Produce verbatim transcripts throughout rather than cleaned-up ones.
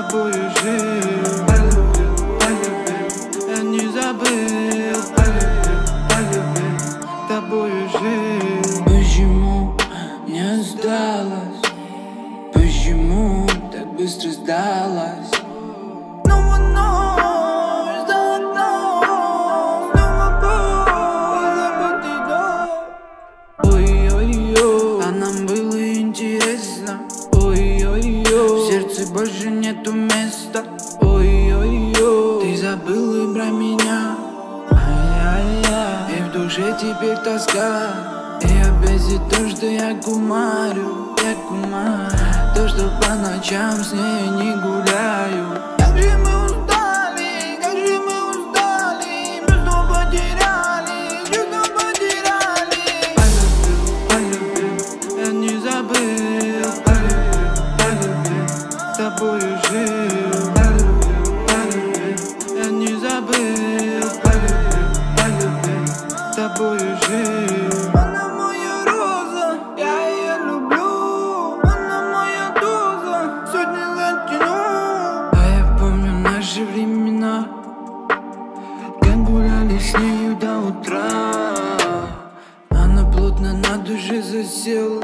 тобою жил. Полюбил, полюбил, я не забыл. Полюбил, полюбил, тобою жил. Почему не сдалась? Почему так быстро сдалась? Снова ночь за окном, снова боль, забытый дом. Ой-ой-ой, а нам было интересно. Ой-ой-ой, в сердце больше нету места. Ой-ой-ой, ты забыл и про меня. Ай-яй-яй, и в душе теперь тоска. И опять за то, что я кумарю, я кумарю. То, что по ночам с ней не гуляю. Как же мы устали, как же мы устали. Чувства потеряли, чувства потеряли. Полюбил, полюбил, я не забыл. Полюбил, полюбил, тобою жил. Полюбил, полюбил, я не забыл. Полюбил, полюбил, тобою жил. Она моя роза, я ее люблю. Она моя доза, сотни затяну. А я помню наши времена, как гуляли с нею до утра. Она плотно на душе засела.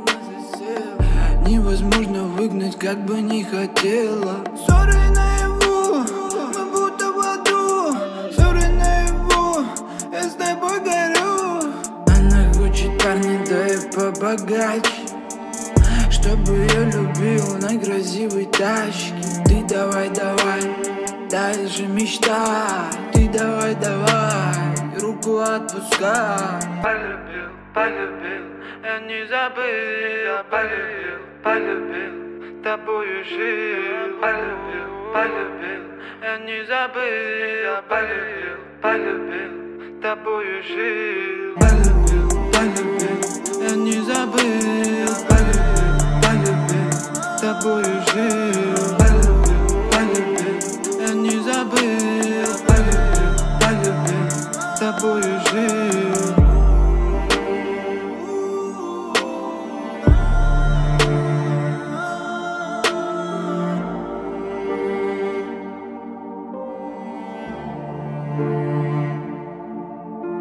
Невозможно выгнать, как бы не хотела. Ссоры наяву, мы будто в аду. Ссоры наяву, я с тобой горю. Она хочет парня, да и побогаче, чтобы я любил на красивой тачке. Ты давай, давай, дальше мечта. Ты давай, давай, руку отпускай. Полюбил, полюбил, я не забыл. Полюбил, полюбил, тобою жил. Полюбил, полюбил, я не забыл. Полюбил, полюбил, тобою жил. Полюбил, полюбил.